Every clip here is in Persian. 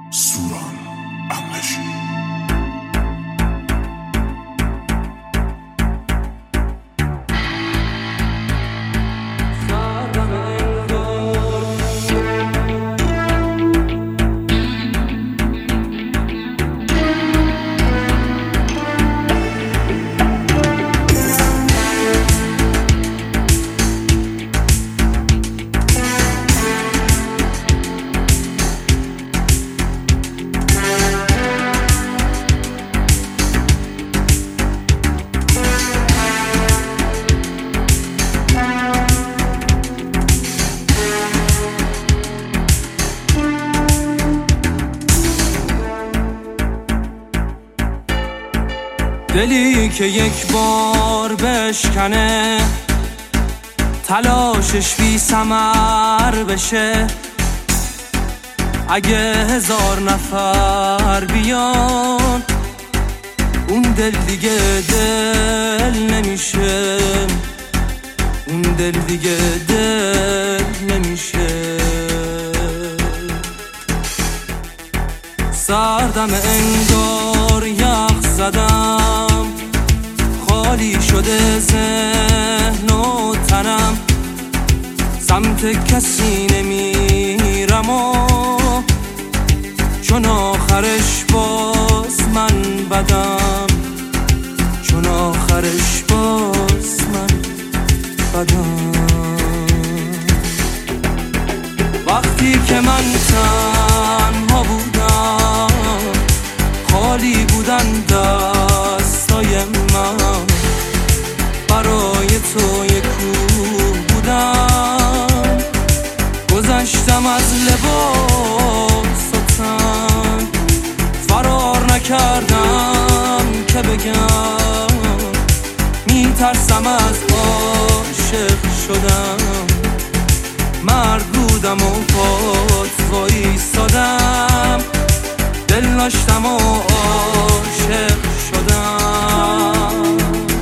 سوران اقلشی. دلی که یک بار بشکنه تلاشش بی ثمر بشه، اگه 1000 نفر بیان اون دل دیگه دل نمیشه، اون دل دیگه دل نمیشه. سردم انگار یخ زدم، خالی شده ذهن و تنم، سمت کسی نمیرم و چون آخرش باز من بدم، چون آخرش باز من بدم. وقتی که من تنها بودم، خالی بودن دستای من، برای تو یک کوه بودم، گذشتم از لباس و تن، فرار نکردم که بگم میترسم از عاشق شدم، مرد بودم و پات وایستادم، دل داشتم و عاشق شدم.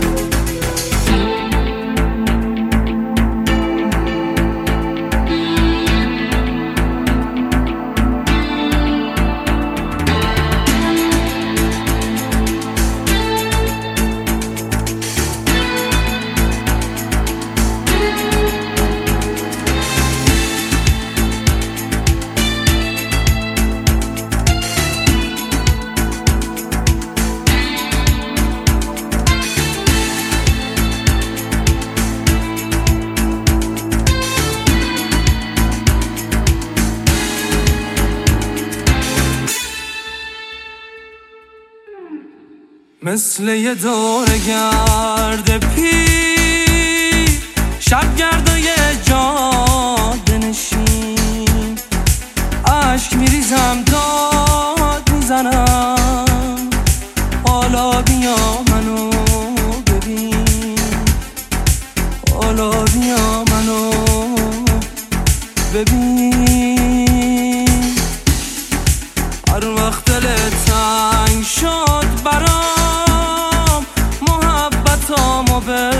مثل یه دور گرد پیر، شب گردای جاده نشین، عشق میریزم داد میزنم، حالا بیا منو ببین، حالا بیا منو ببین. هر وقت دلت تنگ شد برام، محبتامو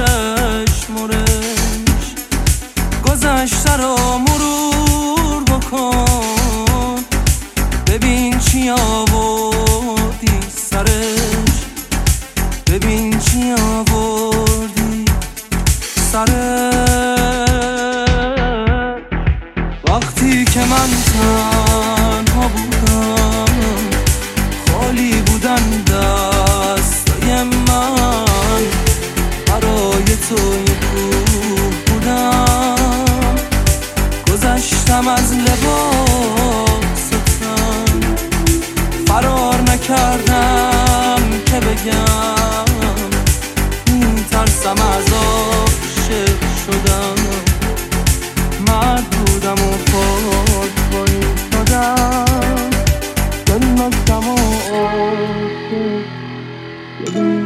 بشمرش، گذشته رو مرور بکن، ببین چی آوردی سرش، ببین چی آوردی سرش. وقتی که من تنها بودم، خالی بودن دستای من، برای تو یک کوه بودم، گذشتم از لباس و تن، فرار نکردم که بگم میترسم از عاشق شدم، مرد بودم و پات وایستادم، دل داشتم و عاشق شدم.